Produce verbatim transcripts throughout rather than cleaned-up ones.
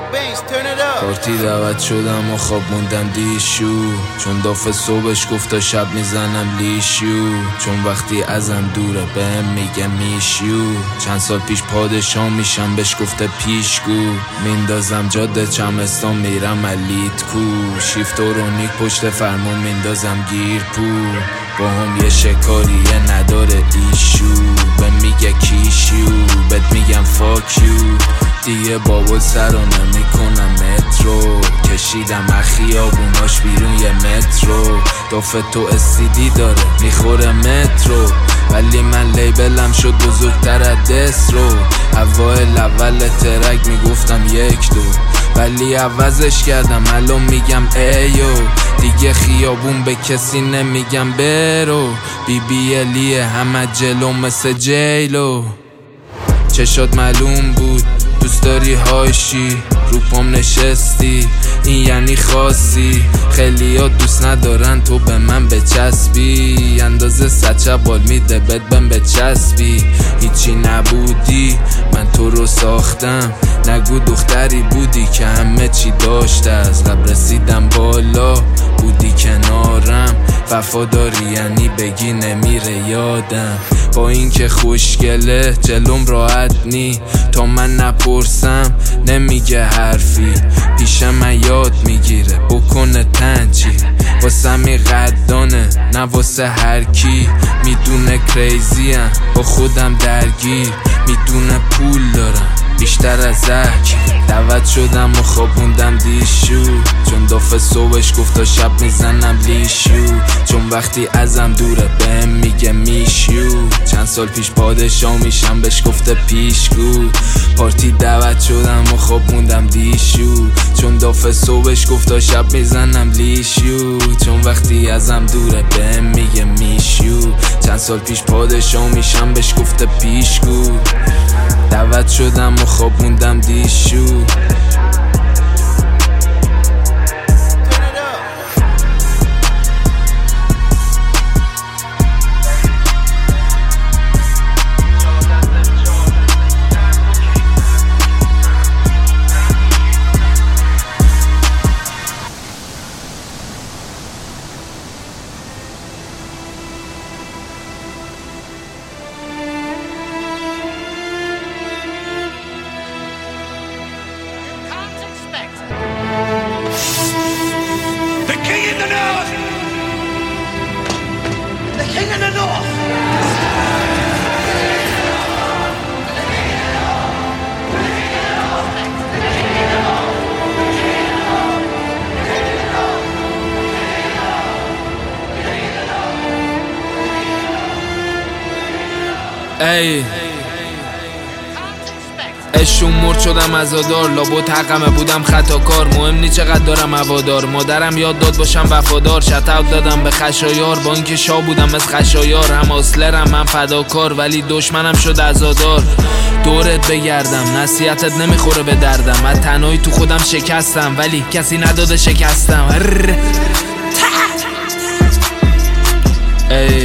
پارتی دعوت شدم و خواب موندم دیشو، چون دافه صبحش گفت تا شب میزنم لیشو، چون وقتی ازم دوره بهم میگه میشیو، چند سال پیش پادشاه میشم بهش گفته پیشگو، میندازم جاده چمستان میرم علیت کو، شیفت و رونیک پشت فرمون میندازم گیر پو، با هم یه شکاریه نداره ایشو، به میگه کیشیو بهت میگم فاکیو، دیگه بابل سر رو نمیکنم مترو، کشیدم اخیابوناش بیرون یه مترو، دافه تو استیدی داره میخوره مترو، ولی من لیبلم شد بزرگتر از دسترو، اوائل اول ترک میگفتم یک دو، ولی عوضش کردم الان میگم ایو، دیگه خیابون به کسی نمیگم برو، بی بی الیه همه جلو مثل جیلو، چشات معلوم بود دوست داری هایشی، رو پام نشستی این یعنی خاصی، خیلی ها دوست ندارن تو به من بچسبی، اندازه سچه بال میده بد بم بچسبی، هیچی نبودی من تو رو ساختم، نگو دختری بودی که همه چی داشته، از قبل رسیدم بالا بودی کنارم، وفاداری یعنی بگی نمیره یادم، با این که خوشگله جلوم راحت نی، تا من نپرسم نمیگه حرفی، پیش من یاد میگیره بکنه تنچی، واسه می قدانه نه واسه هر کی، میدونه کریزی ام با خودم درگیر، میدونه پول دارم بیشتر از هرکی، دعوت شدم و خوابوندم دیشو، چون دافه صبحش گفت تا شب میزنم لیشو، چون وقتی ازم دوره بهم میگه میشیو، چند سال پیش پادشاه میشم بهش گفته پیشگو، پارتی دعوت شدم و خوابوندم دیشو، چون دافه صبحش گفت تا شب میزنم لیشو، چون وقتی ازم دوره بهم میگه میشیو، چند سال پیش پادشاه میشم بهش گفته پیشگو، دعوت شدم و خوابوندم دیشو. King in the North! ای اشون مرد شدم عزادار، لابد حقمه بودم خطاکار، مهم نی چقدر دارم هوادار، مادرم یاد داد باشم وفادار، شتاوت دادم به خشایار، با اینکه شاه بودم از خشایار، هم آسلرم من فداکار، ولی دشمنم شد عزادار، دورت بگردم نصیحتت نمیخوره به دردم، من تنهایی تو خودم شکستم ولی کسی نداده شکستم، ای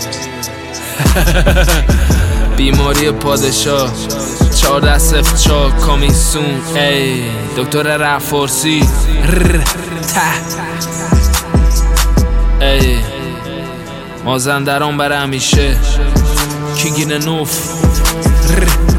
بیماری پادشاه چهارده صفر چهار کامیسون، ای دکتر رفارسی ای مازندران برای همیشه، کینگ این نوف